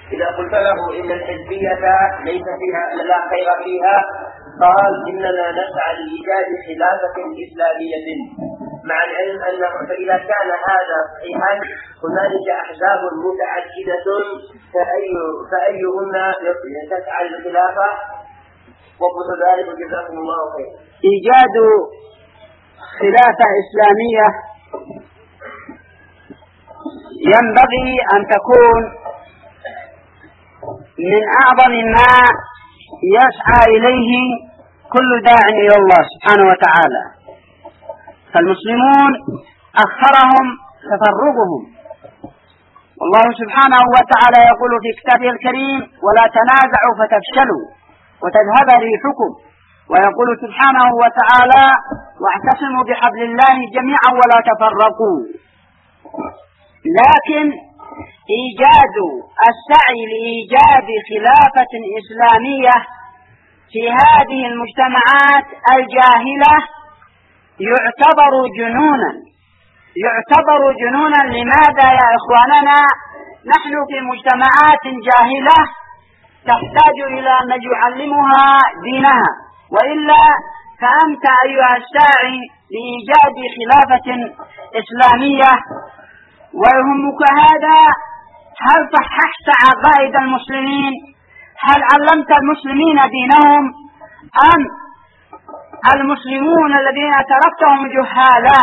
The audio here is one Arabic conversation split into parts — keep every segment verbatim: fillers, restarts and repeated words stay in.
إذا قلت له إن الحزبية ليس فيها لا خير فيها قال إننا نسعى لإيجاد خلافة إسلامية، مع العلم أنه فإذا كان هذا صحيحا هنالك أحزاب متعددة فأي فأيهن تسعى للخلافة؟ وقل ذلك جزاكم الله خير. إيجاد خلافة إسلامية ينبغي أن تكون من أعظم ما يسعى إليه كل داع إلى الله سبحانه وتعالى، فالمسلمون أخرهم تفرقهم، والله سبحانه وتعالى يقول في كتابه الكريم: ولا تنازعوا فتفشلوا وتذهب ريحكم، ويقول سبحانه وتعالى: واعتصموا بحبل الله جميعا ولا تفرقوا. لكن إيجاد السعي لإيجاد خلافة إسلامية في هذه المجتمعات الجاهلة يعتبر جنونا يعتبر جنونا لماذا يا إخواننا؟ نحن في مجتمعات جاهلة تحتاج إلى من يعلمها دينها، وإلا فأنت أيها الساعي لإيجاد خلافة إسلامية ويهمك هذا، هل صححت عقائد المسلمين؟ هل علمت المسلمين دينهم؟ أم المسلمون الذين تركتهم جهالا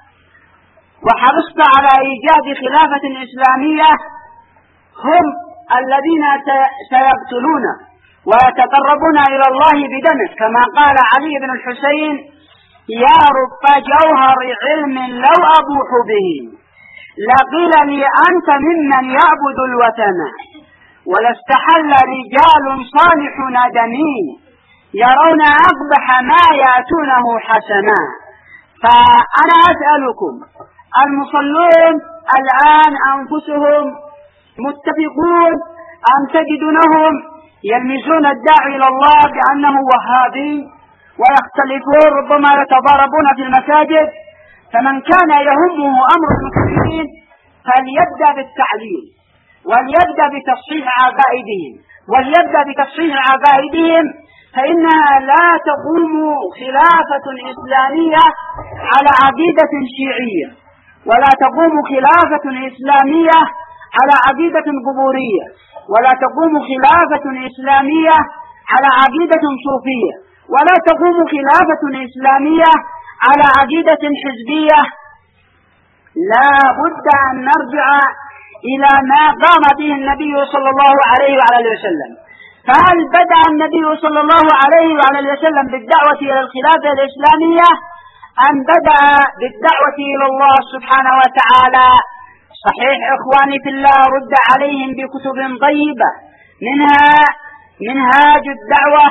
وحرصت على إيجاد خلافة إسلامية هم الذين سيقتلون ويتقربون إلى الله بدمه، كما قال علي بن الحسين: يا رب جوهر علم لو أبوح به لقيل لي أنت ممن يعبد الوثن، ولاستحل رجال صالحون دمي يرون أقبح ما يأتونه حسنا. فأنا أسألكم، المصلون الآن أنفسهم متفقون أم تجدونهم يلمزون الداعي إلى الله بأنه وهابي ويختلفون، ربما يتضاربون في المساجد؟ فمن كان يهمه أمر المسلمين فليبدأ بالتعليم، وليبدأ بتصحيح عقائدهم وليبدأ بتصحيح عقائدهم فإنها لا تقوم خلافة إسلامية على عقيدة شيعية، ولا تقوم خلافة إسلامية على عقيدة قبورية، ولا تقوم خلافة إسلامية على عقيدة صوفية، ولا تقوم خلافة إسلامية على عقيدة حزبية. لا بد أن نرجع إلى ما قام به النبي صلى الله عليه وعلى وسلم. فهل بدأ النبي صلى الله عليه وعلى وسلم بالدعوة إلى الخلافة الإسلامية أم بدأ بالدعوة إلى الله سبحانه وتعالى؟ صحيح إخواني في الله، رد عليهم بكتب طيبة، منها منهاج الدعوة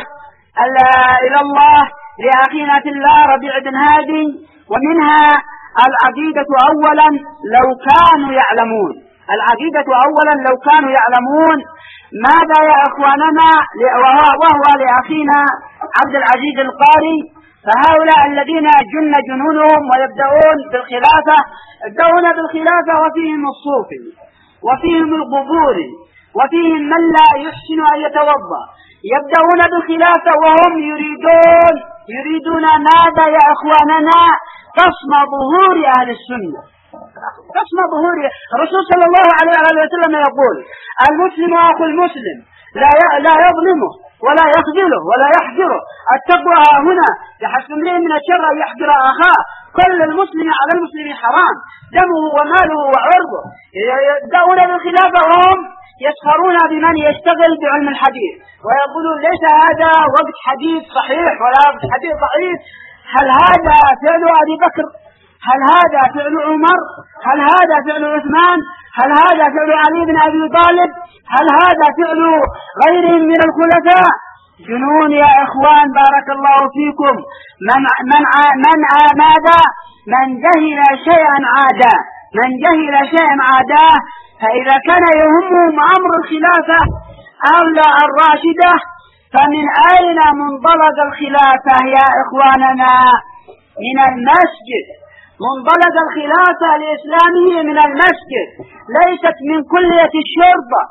إلى الله لأخينا في الله ربيع بن هادي، ومنها العقيدة أولا لو كانوا يعلمون العقيدة أولا لو كانوا يعلمون ماذا يا إخواننا؟ وهو لأخينا عبد العزيز القاري. فهؤلاء الذين جن جنونهم ويبدأون بالخلافة يبدأون بالخلافة وفيهم الصوفي وفيهم القبوري وفيهم من لا يحسن أن يتوضأ، يبدأون بالخلافة وهم يريدون يريدون ماذا يا إخواننا؟ قسم ظهور أهل السنة، قسم ظهور. الرسول صلى الله عليه وسلم يقول: المسلم أخو المسلم لا لا يظلمه ولا يخذله ولا يحجره، التقوى هنا يحسن امرئ من الشر أن يحجر أخاه، كل المسلم على المسلم حرام دمه وماله وعرضه. يبدأون بالخلافة وهم يسخرون بمن يشتغل بعلم الحديث ويقولون ليس هذا وقت حديث صحيح ولا وقت حديث ضعيف. هل هذا فعل أبي بكر؟ هل هذا فعل عمر؟ هل هذا فعل عثمان؟ هل هذا فعل علي بن أبي طالب؟ هل هذا فعل غيرهم من الخلفاء؟ جنون يا إخوان، بارك الله فيكم. من من من ماذا؟ من جهل شيئا عادا، من جهل شيئا عاداه. فإذا كان يهمهم أمر الخلافة أو لا الراشدة، فمن أين منطلق الخلافة يا إخواننا؟ من المسجد. منطلق الخلافة الإسلامية من المسجد، ليست من كلية الشرطة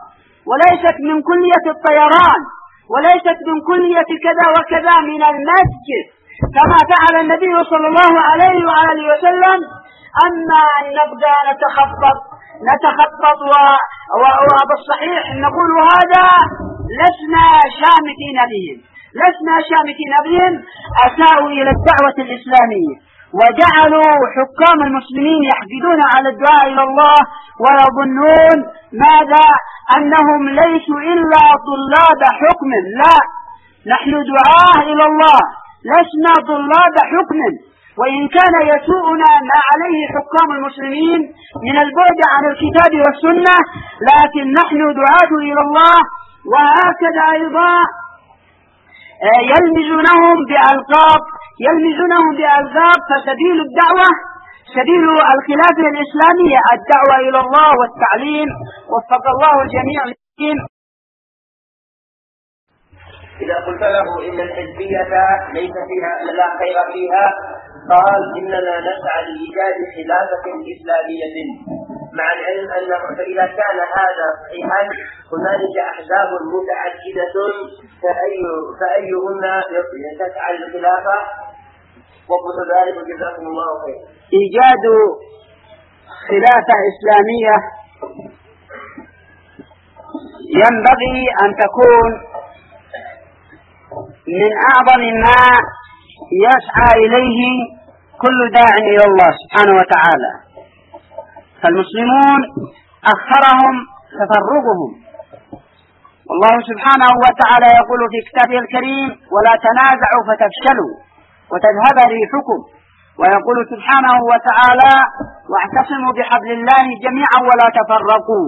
وليست من كلية الطيران، وليست من كلية كذا وكذا، من المسجد كما فعل النبي صلى الله عليه وآله وسلم. أما أن نبدأ نتخطط نتخطط وبالصحيح نقول هذا لسنا شامتين بهم لسنا شامتين بهم أساءوا إلى الدعوة الإسلامية، وجعلوا حكام المسلمين يحقدون على الدعاء إلى الله، ويظنون ماذا؟ أنهم ليسوا إلا طلاب حكم. لا، نحن دعاة إلى الله، لسنا طلاب حكم. وإن كان يسوءنا ما عليه حكام المسلمين من البعد عن الكتاب والسنة، لكن نحن دعاة إلى الله. وهكذا أيضا يلمزونهم بألقاب يلمزونهم بألقاب فسبيل الدعوة سبيل الخلافة الإسلامية الدعوة إلى الله والتعليم. وفق الله الجميع. إذا قلت له إن الحزبية ليس فيها لا خير فيها، قال إننا نسعى لإيجاد خلافة إسلامية، مع العلم أنه فإذا كان هذا صحيحا هنالك أحزاب متعددة فأي فأيهن تسعى للخلافة؟ وقل ذلك جزاكم الله خير. إيجاد خلافة إسلامية ينبغي أن تكون من أعظم ما يسعى إليه كل داع إلى الله سبحانه وتعالى. فالمسلمون أخرهم تفرقهم، والله سبحانه وتعالى يقول في كتابه الكريم: ولا تنازعوا فتفشلوا وتذهب ريحكم. ويقول سبحانه وتعالى: واعتصموا بحبل الله جميعا ولا تفرقوا.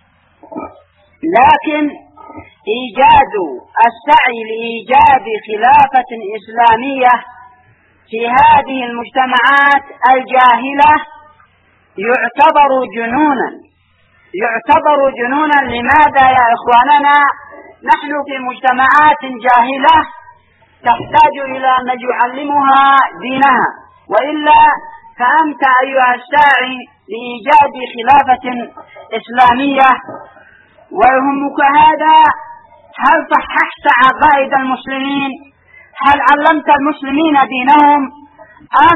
لكن إيجاد السعي لإيجاد خلافة إسلامية في هذه المجتمعات الجاهلة يعتبر جنونا يعتبر جنونا لماذا يا إخواننا؟ نحن في مجتمعات جاهلة تحتاج إلى من يعلمها دينها، وإلا فأنت أيها الساعي لإيجاد خلافة إسلامية ويهمك هذا، هل صححت عقائد المسلمين؟ هل علمت المسلمين دينهم؟ أم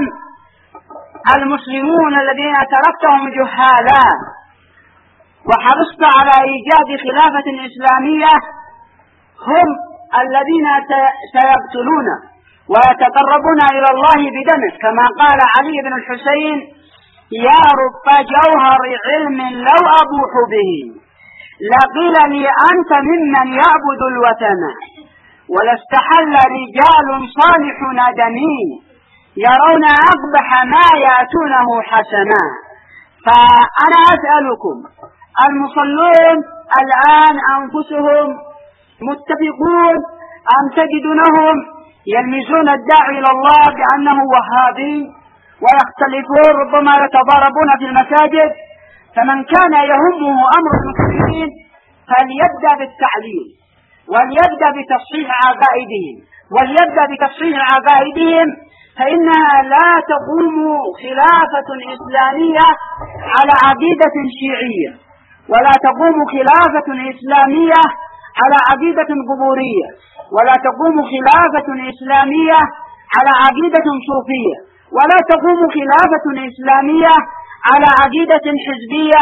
المسلمون الذين تركتهم جهالا وحرصت على إيجاد خلافة إسلامية هم الذين سيقتلون ويتقربون إلى الله بدمه، كما قال علي بن الحسين: يا رب جوهر علم لو أبوح به لقيل لي أنت ممن يعبد الوثن، ولاستحل رجال صالحون دمي يرون أقبح ما يأتونه حسنا. فأنا أسألكم، المصلون الآن أنفسهم متفقون أم تجدونهم يلمزون الداعي إلى الله بأنه وهابي ويختلفون، ربما يتضاربون في المساجد؟ فمن كان يهمه أمر المسلمين فليبدأ بالتعليم، وليبدأ بتصحيح عقائدهم وليبدأ بتصحيح عقائدهم فإنها لا تقوم خلافة إسلامية على عقيدة شيعية، ولا تقوم خلافة إسلامية على عقيدة قبورية، ولا تقوم خلافة إسلامية على عقيدة صوفية، ولا تقوم خلافة إسلامية على عقيدة حزبية.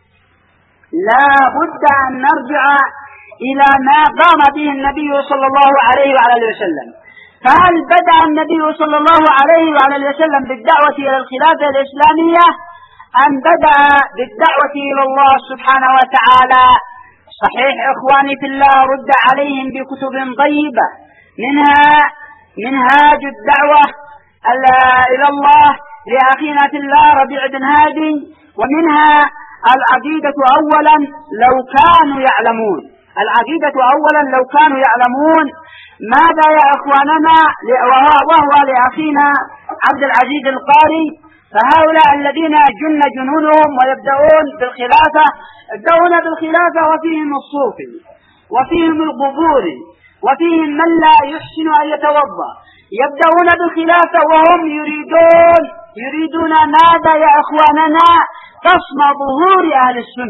لا بد أن نرجع إلى ما قام به النبي صلى الله عليه وعلى وسلم. فهل بدأ النبي صلى الله عليه وعلى وسلم بالدعوة إلى الخلافة الإسلامية أم بدأ بالدعوة إلى الله سبحانه وتعالى؟ صحيح إخواني في الله، رد عليهم بكتب طيبة، منها منهاج الدعوة إلى الله لأخينا في الله ربيع بن هادي، ومنها العقيدة أولا لو كانوا يعلمون العقيدة أولا لو كانوا يعلمون ماذا يا إخواننا؟ وهو لأخينا عبد العزيز القاري. فهؤلاء الذين جن جنونهم ويبدأون بالخلافة يبدأون بالخلافة وفيهم الصوفي وفيهم القبوري وفيهم من لا يحسن أن يتوضأ، يبدأون بالخلافة وهم يريدون يريدون ماذا يا إخواننا؟ قسم ظهور أهل السنة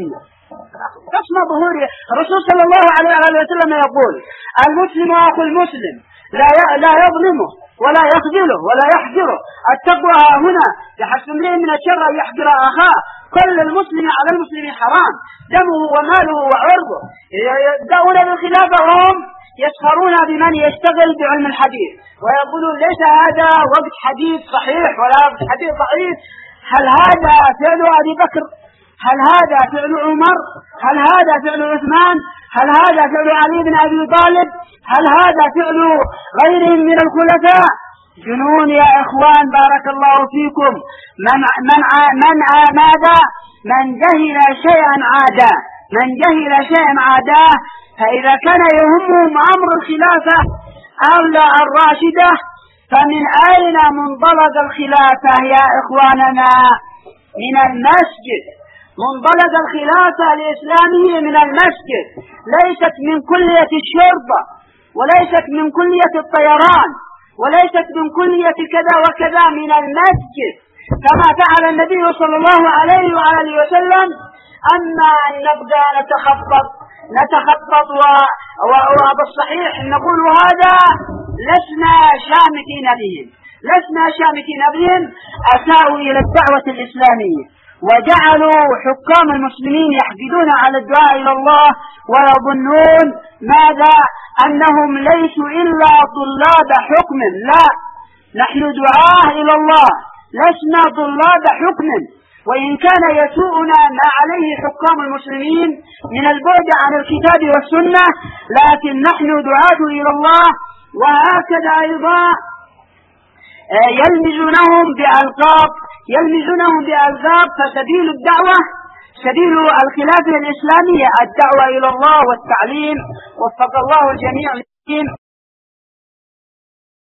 تصمى ظهوري. الرسول صلى الله عليه وسلم يقول المسلم أخو المسلم لا لا يظلمه ولا يخذله ولا يحجره. التقوى هنا يحسن لي من الشر أن يحجر أخاه. كل المسلم على المسلم حرام، دمه وماله وعرضه. يبدأون بالخلافة وهم يسخرون بمن يشتغل بعلم الحديث ويقولون ليس هذا وقت حديث صحيح ولا وقت حديث ضعيف. هل هذا فعل أبي بكر؟ هل هذا فعل عمر؟ هل هذا فعل عثمان؟ هل هذا فعل علي بن أبي طالب؟ هل هذا فعل غيرهم من الخلفاء؟ جنون يا إخوان بارك الله فيكم. من من من ماذا؟ من جهل شيئا عادا، من جهل شيئا عاداه. فإذا كان يهمهم أمر الخلافة أو لا الراشدة فمن أين منطلق الخلافة يا إخواننا؟ من المسجد. منطلق الخلافة الإسلامية من المسجد، ليست من كلية الشرطة وليست من كلية الطيران وليست من كلية كذا وكذا، من المسجد كما فعل النبي صلى الله عليه وآله وسلم. أما أن نبدأ نتخطط نتخطط وبالصحيح نقول هذا لسنا شامتين بهم لسنا شامتين بهم أساءوا إلى الدعوة الإسلامية وجعلوا حكام المسلمين يحقدون على الدعاء إلى الله ويظنون ماذا؟ أنهم ليسوا إلا طلاب حكم. لا، نحن دعاة إلى الله لسنا طلاب حكم. وإن كان يسوءنا ما عليه حكام المسلمين من البعد عن الكتاب والسنة، لكن نحن دعاة إلى الله. وهكذا أيضا يلمزونهم بألقاب يلمزونهم بألقاب فسبيل الدعوة سبيل الخلافة الإسلامية الدعوة إلى الله والتعليم. وفق الله الجميع.